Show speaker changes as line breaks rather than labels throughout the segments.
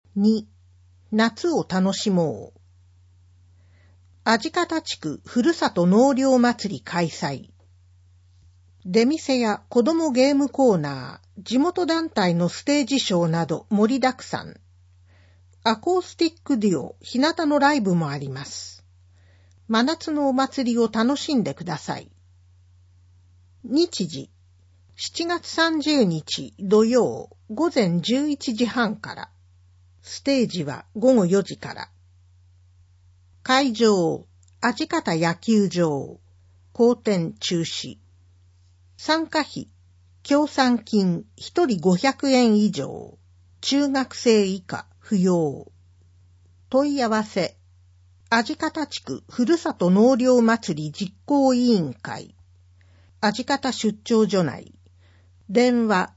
2、夏を楽しもう。鯵方地区ふるさと納涼祭り開催。出店や子どもゲームコーナー、地元団体のステージショーなど盛りだくさん。アコースティックデュオ、日向のライブもあります。真夏のお祭りを楽しんでください。日時、7月30日土曜午前11時半から。ステージは午後4時から。会場、鯵方野球場、後転中止。参加費、協賛金1人500円以上、中学生以下不要。問い合わせ、鯵方地区ふるさと納涼祭り実行委員会、鯵方出張所内、電話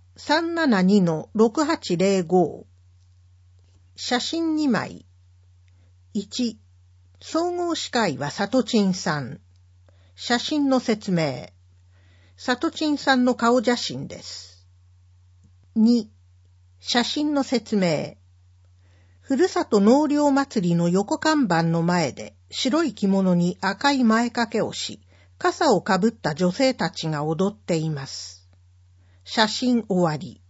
372-6805。写真2枚。1、総合司会はさとちんさん。写真の説明。さとちんさんの顔写真です。2、写真の説明。ふるさと納涼祭りの横看板の前で白い着物に赤い前掛けをし、傘をかぶった女性たちが踊っています。写真終わり。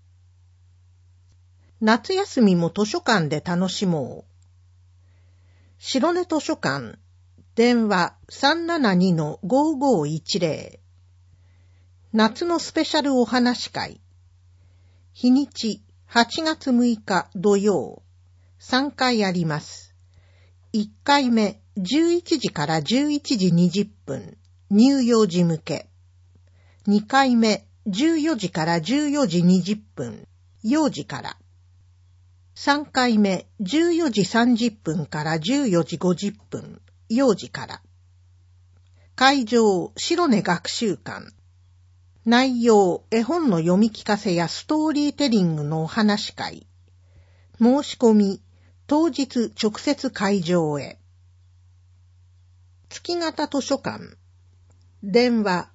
夏休みも図書館で楽しもう。白根図書館、電話 372-5510。夏のスペシャルお話会。日にち8月6日土曜。3回あります。1回目11時から11時20分、乳幼児向け。2回目14時から14時20分、幼児から。3回目14時30分から14時50分、幼児から。会場、白根学習館。内容、絵本の読み聞かせやストーリーテリングのお話会。申し込み、当日直接会場へ。月形図書館。電話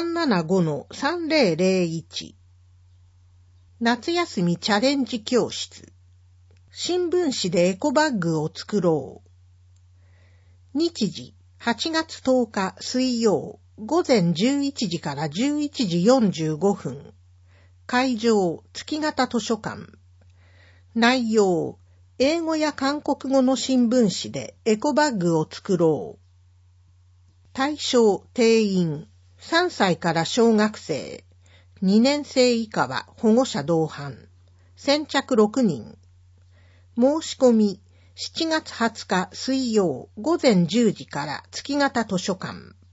375-3001。夏休みチャレンジ教室。新聞紙でエコバッグを作ろう。日時、8月10日水曜、午前11時から11時45分。会場、月形図書館。内容、英語や韓国語の新聞紙でエコバッグを作ろう。対象、定員、3歳から小学生、2年生以下は保護者同伴。先着6人。申し込み、7月20日水曜午前10時から月形図書館。